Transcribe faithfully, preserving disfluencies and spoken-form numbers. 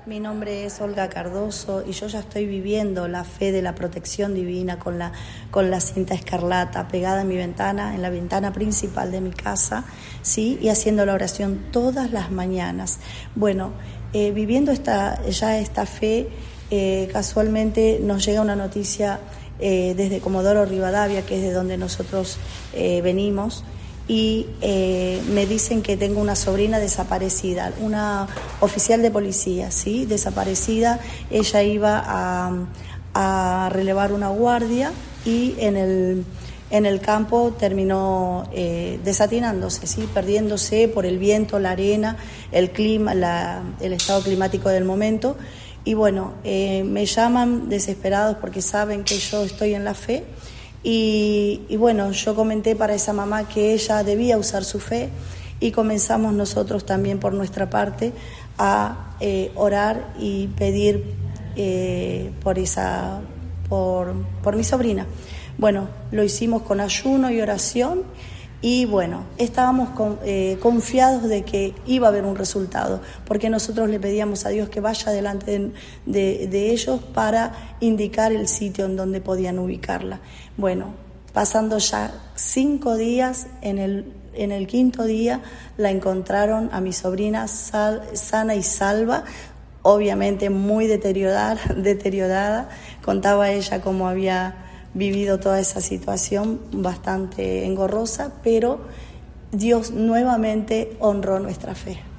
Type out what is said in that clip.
Mi nombre es Olga Cardoso y yo ya estoy viviendo la fe de la protección divina con la, con la cinta escarlata pegada en mi ventana, en la ventana principal de mi casa, ¿sí? Y haciendo la oración todas las mañanas. Bueno, eh, viviendo esta, ya esta fe, eh, casualmente nos llega una noticia eh, desde Comodoro Rivadavia, que es de donde nosotros eh, venimos, y eh, me dicen que tengo una sobrina desaparecida, una oficial de policía, ¿sí? Desaparecida. Ella iba a, a relevar una guardia y en el, en el campo terminó eh, desatinándose, ¿sí? Perdiéndose por el viento, la arena, el clima, la, el estado climático del momento. Y bueno, eh, me llaman desesperados porque saben que yo estoy en la fe. Y, y bueno, yo comenté para esa mamá que ella debía usar su fe y comenzamos nosotros también por nuestra parte a eh, orar y pedir eh, por, esa, por, por mi sobrina. Bueno, lo hicimos con ayuno y oración y bueno, estábamos con, eh, confiados de que iba a haber un resultado, porque nosotros le pedíamos a Dios que vaya delante de, de, de ellos para indicar el sitio en donde podían ubicarla. Bueno, pasando ya cinco días, en el, en el quinto día la encontraron a mi sobrina sal, sana y salva, obviamente muy deteriorada, deteriorada. Contaba ella cómo había vivido toda esa situación bastante engorrosa, pero Dios nuevamente honró nuestra fe.